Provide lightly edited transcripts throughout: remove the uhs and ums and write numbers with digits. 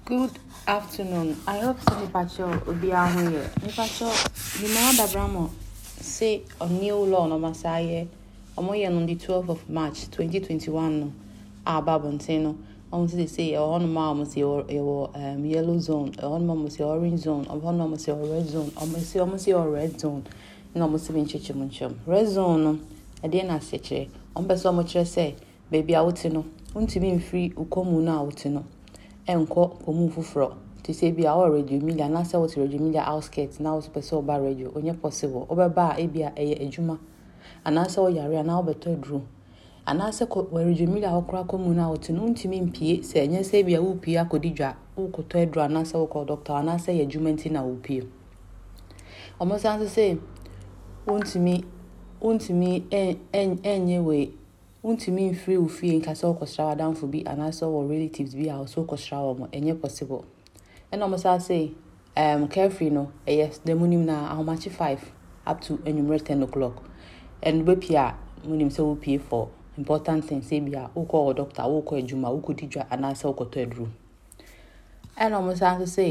Good afternoon. I hope so Nipacho will be out here. Nipacho, the Mama Bramo say a new law no Masaye on the 12th of March 2021. Babontino. They say on mom was your yellow zone, on mom was your orange zone, on mom was your red zone, almost your red zone. No, almost even chichimunchum. Red zone, a dear Naseche, on Beso much say, baby outino, unti free ukomuna outino. Enko pomu fufro to say be our radio media na say what radio media outskirts now super ba radio onye possible obeba ebia ejuma anasa o yare na obeto dru anasa ko radio media okra komu na otinu ntimi mpie se enye se bia wo pie akodidwa wo koto dru anasa wo ko doctor anasa ye ejuma nti na wo pie omo sanse say untimi enye we untimi free ufie nkasa okosra adamfo bi anasa wo relatives bi a so okosra wo enye possible and almost I say carefree no yes the munim na how much 5 up to anywhere 10 o'clock and we pia munim say we pay for important things say bia wo call doctor wo call ejuma wo kodidwa anasa wo koto edru and almost I say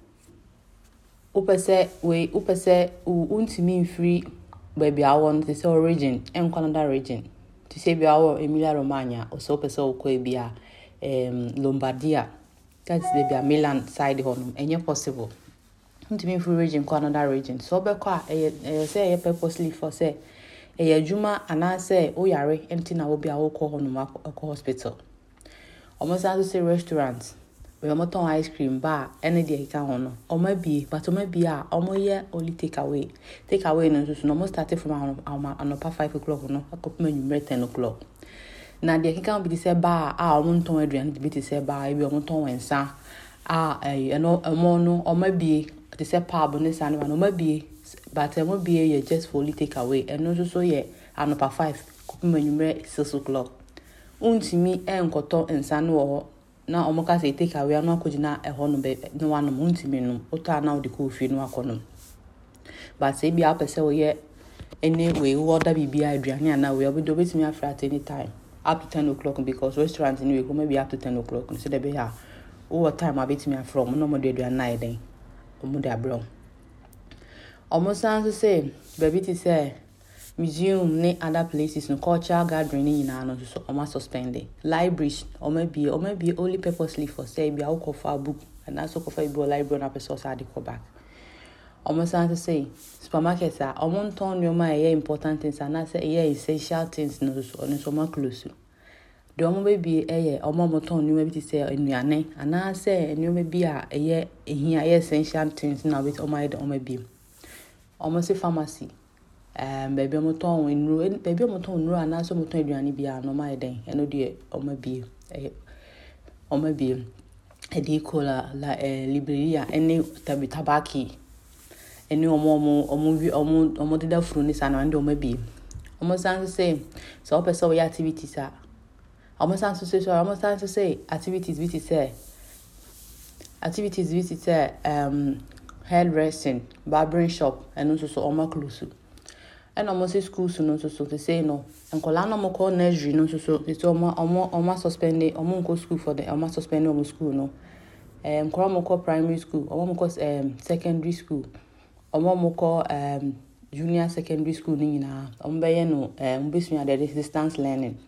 upese untimi free baby I want to say origin and Canada region to say be our Emilia Romagna or so person ko bia Lombardia that's the Milan side honum any possible to me free region Canada region so be kwa say purposely for say juma and say o yare empty na wo bia wo ko honum hospital almost as say restaurants we am ton ice cream bar any dey ka hono o ma bi but o ma bi a o mo ye only take away no so no mo start from on 5 o'clock no akop menu 10 o'clock na dey can be say bar o mo ton aduan be te say bar e bi o mo ton wensa no mo no o ma bi te say pub no san no ma bi but e mo bi ye just for only take away and no so ye on 5 kop menu 6 o'clock untimi enkoto ensa no na omoka say take away no akogina eho no be no one untimi no oto na odi ko fi no akono but say bia pese wo ye anyway wo order bibia aduane ana we obi do betimi after at any time up to 10 o'clock because restaurant anyway go maybe up to 10 o'clock so dey be here what time abetimi from no mo do aduane na eden omo dey abro almost say baby ti say museum ne other places no cultural gathering in na no so almost suspended libraries or maybe only purposely for say be how for book and also for be library na person say dey go back almost say supermarkets are almost turn your mind important things and say essential things no so ma close the omo baby omo turn new maybe say enuane and say new maybe here essential things na with omo be almost say pharmacy baby omoton nru baby omoton nru ana so omoton aduane bia no ma eden eno de omabie edi kola la libreria eni tabaki eni omo dida furu ni sana ande omabie omo san say so person we activities a omo san say activities visit say hairdressing barbering shop and also so omo close and almost school so no so to say no enkola no mo call nursery no so it's omo suspended omo go school for the omo suspended omo school no enkola mo call primary school omo mo call secondary school omo mo call junior secondary school ni nyina omo be ye no mbesua the distance learning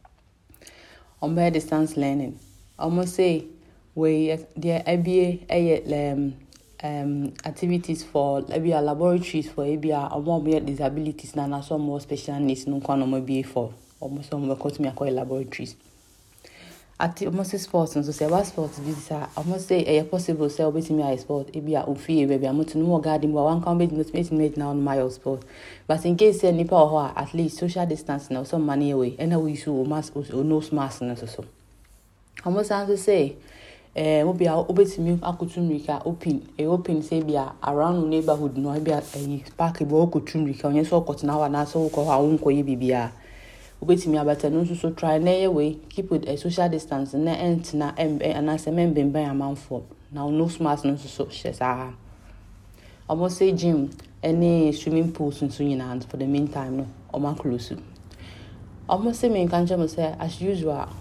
omo say we there ABA activities for maybe laboratories for maybe more disabilities na some more special needs no kwa no maybe for almost some we call me laboratories at almost sports so say what sports this almost say possible say obetimi I sport maybe ofie baby amutu no garden but one can be not now on my sport but in case any power at least social distance now some money away and we should mask or no mask no so almost as say obi obetimi akutumrika open say bia around neighborhood no bia park be okutumrika onye so okotna wa na so ko ha wonko ye bibia obetimi abata no so try na ye way keep with a social distance na entina and as member ban amanfo now no smart no so shesa almost say gym any swimming pools so nyina for the meantime no o ma close almost say me kan jam say as usual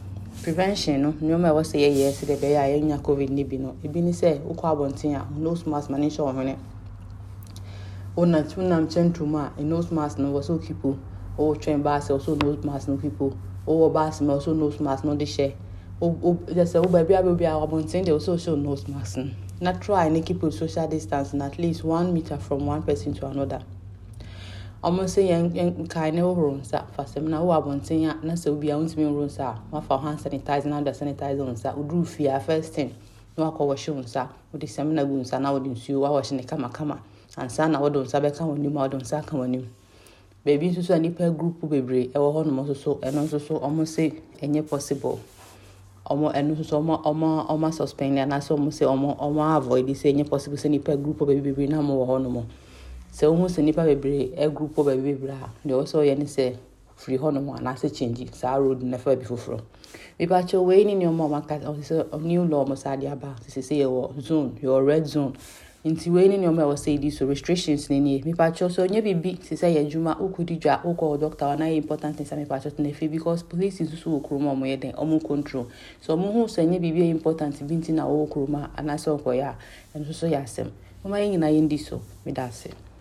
prevention no nyoma we say yes the be ya nya covid ni bi no ebi ni say ukọ abonten a nose mask ma ne show hwene ona tunam centrum a nose mask no was so people o train bass also nose mask no people o bass me also nose mask no dey share o just say o ba bia abonten dey also show nose mask na try and keep social distance at least 1 meter from one person to another. Almost say young kind of rooms that for some now abonten ya na say obi a untimi rooms a ma for hand sanitizer na sanitizer on sa udu fear first thing no akọ wash sa odi sem na gu nsa na odi nsuo wa wash ne kama ansa na wodo nsa be ka woni ma wodo nsa ka woni baby nso so anipa group bebre e wo ho no so eno so almost say enye possible omo enu so omo suspend na so omo say omo avoid say enye possible say nipa group bebre na mo wo ho no mo se wo se nipa bebre e group bebre ha de also ye ni say free ho no mo na say change sa road na fa bi foforo we ba cho we ni omo maka so new law mo sa dia ba say your zone your red zone inti we ni omo we say this restrictions ni me pa cho so nye bibi say ya juma ukudijwa ukọ doctor na important thing say me pa cho na fe because police is so okroma mo ye den omo control so mo hu say nye bibi important binti na okroma anase okoya en so ya sem mo ma yin na yin di so me da se